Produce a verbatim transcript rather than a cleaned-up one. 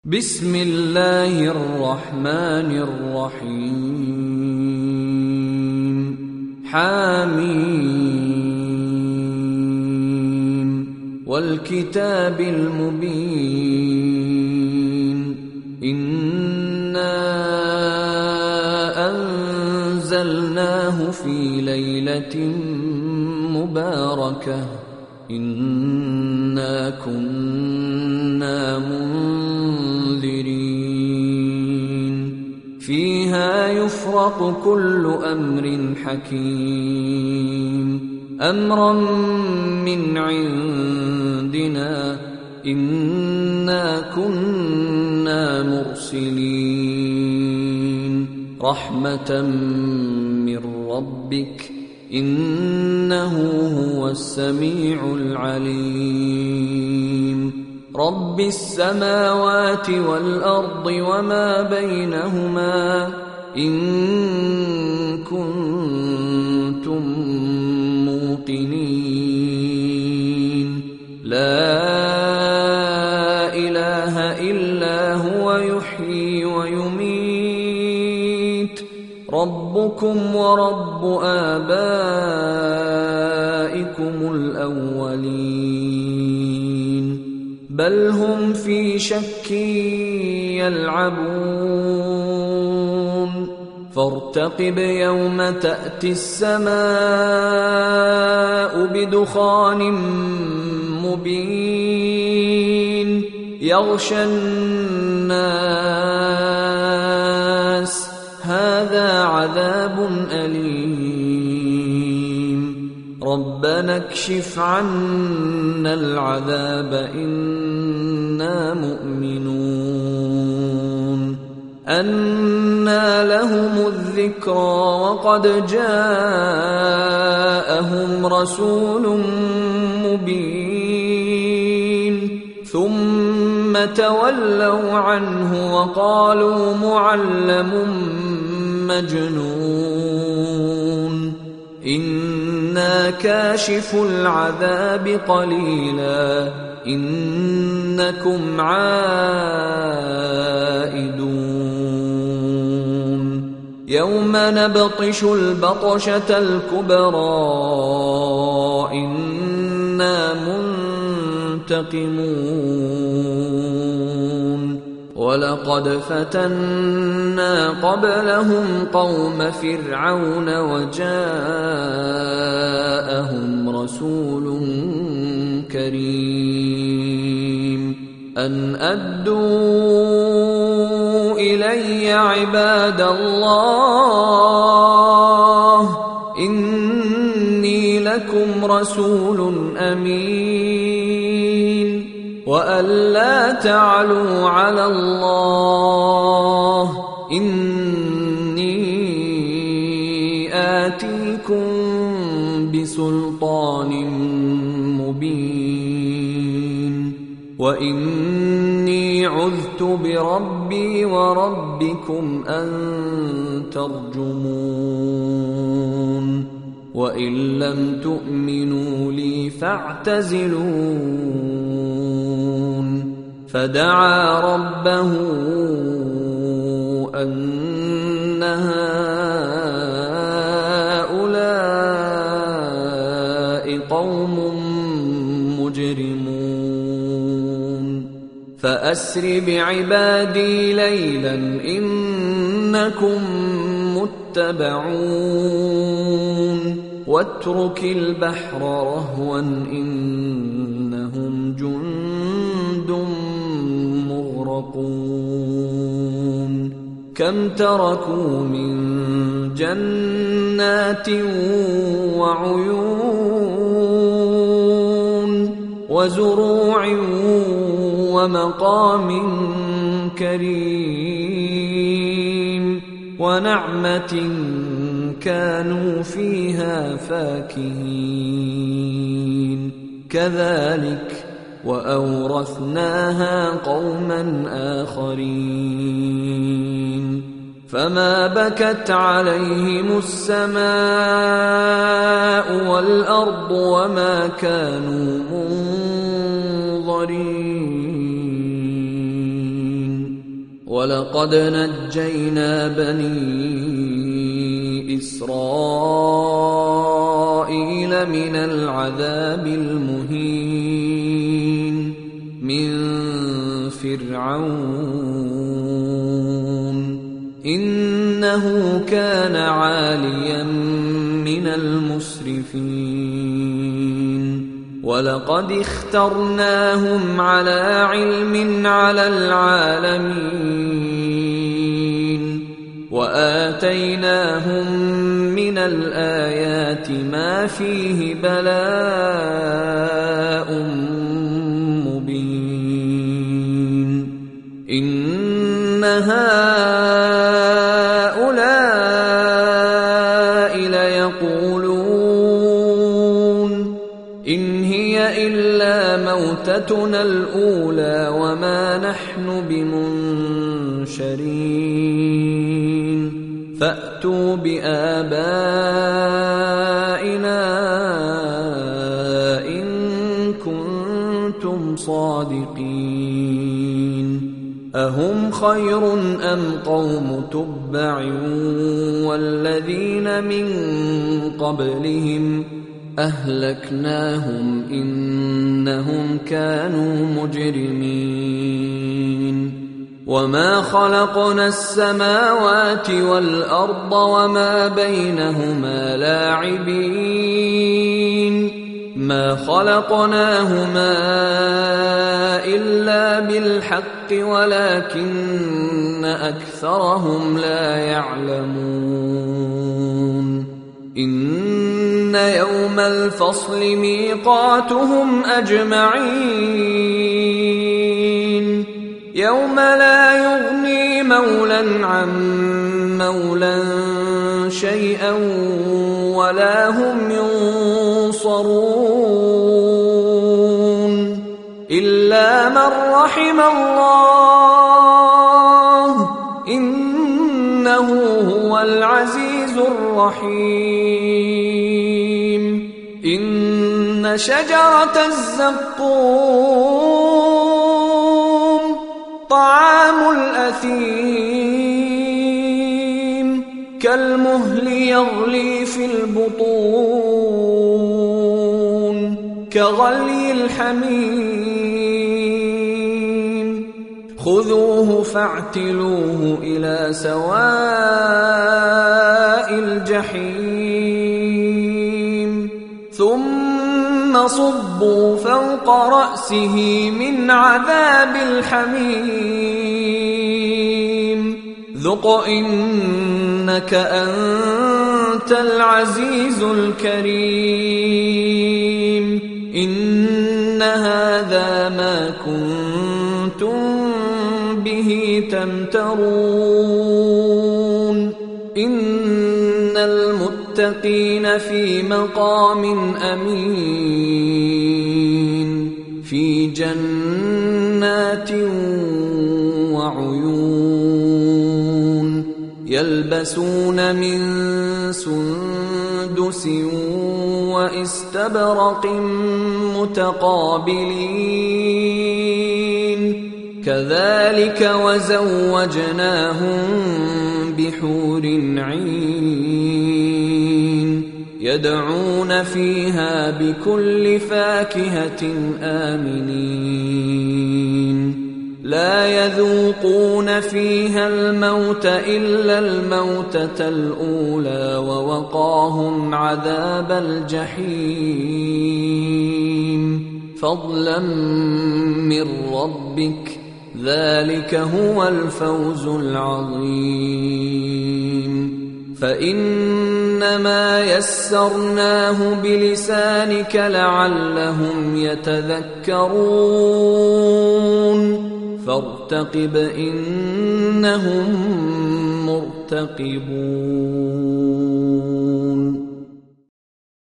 بسم الله الرحمن الرحيم حميم والكتاب المبين إنا أنزلناه في ليلة مباركة إنا كنا منذرين فيها يفرق كل أمر حكيم أمرا من عندنا إنا كنا مرسلين رحمة من ربك إنه هو السميع العليم رب السماوات والأرض وما بينهما إن كنتم موقنين لا إله إلا هو يحيي ويميت ربكم ورب آبائكم الأولين بل هم في شك يلعبون فارتقب يوم تأتي السماء بدخان مبين يغشى الناس هذا عذاب أليم ربنا اكشف عنا العذاب إنا مؤمنون أنى لهم الذكرى وقد جاءهم رسول مبين ثم تولوا عنه وقالوا معلم مجنون إنا كاشف العذاب قليلا إنكم عائدون يوم نبطش البطشة الكبرى إنا منتقمون ولقد فتنا قبلهم قوم فرعون وجاءهم رسول كريم أن أدوا إلي عباد الله إني لكم رسول أمين وأن لا تعلوا على الله إني آتيكم بسلطان مبين وإني عذت بربي وربكم أن ترجمون وإن لم تؤمنوا لي فاعتزلون فدعا ربه أن هؤلاء قوم مجرمون فأسر بعبادي ليلا إنكم متبعون واترك البحر رهوا إنهم جند مغرقون كم تركوا من جنات وعيون وزروع ومقام كريم ونعمة كانوا فيها فاكهين كذلك وأورثناها قوما آخرين فما بكت عليهم السماء والأرض وما كانوا منظرين ولقد نجينا بني إسرائيل من العذاب المهين من فرعون إنه كان عاليا من المسرفين ولقد اخترناهم على علم على العالمين وآتيناهم من الآيات ما فيه بلاء مبين إن هؤلاء ليقولون إن هي إلا موتتنا الأولى وما نحن بمنشرين فأتوا بآبائنا إن كنتم صادقين أهم خير أم قوم تبع والذين من قبلهم أهلكناهم إنهم كانوا مجرمين وما خلقنا السماوات والأرض وما بينهما لاعبين ما خلقناهما إلا بالحق ولكن أكثرهم لا يعلمون إن يوم الفصل ميقاتهم أجمعين يوم لا يغني مولى عن مولى شيئا ولا هم ينصرون إلا من رحم الله إنه هو العزيز الرحيم إن شجرة الزقوم طعام الأثيم كالمهل يغلي في البطون كغلي الحميم خذوه فاعتلوه إلى سواء الجحيم ثم صبوا فوق رأسه من عذاب الحميم ذق إنك أنت العزيز الكريم إن هذا ما كنتم به تمترون إن المتقين في مقام أمين في جنات وعيون يلبسون من سندس واستبرق متقابلين كذلك وزوجناهم بحور عين يدعون فيها بكل فاكهة آمنين لا يذوقون فيها الموت إلا الموتة الأولى ووقاهم عذاب الجحيم فضلا من ربك ذلك هو الفوز العظيم فإنما يسرناه بلسانك لعلهم يتذكرون فارتقب إنهم مرتقبون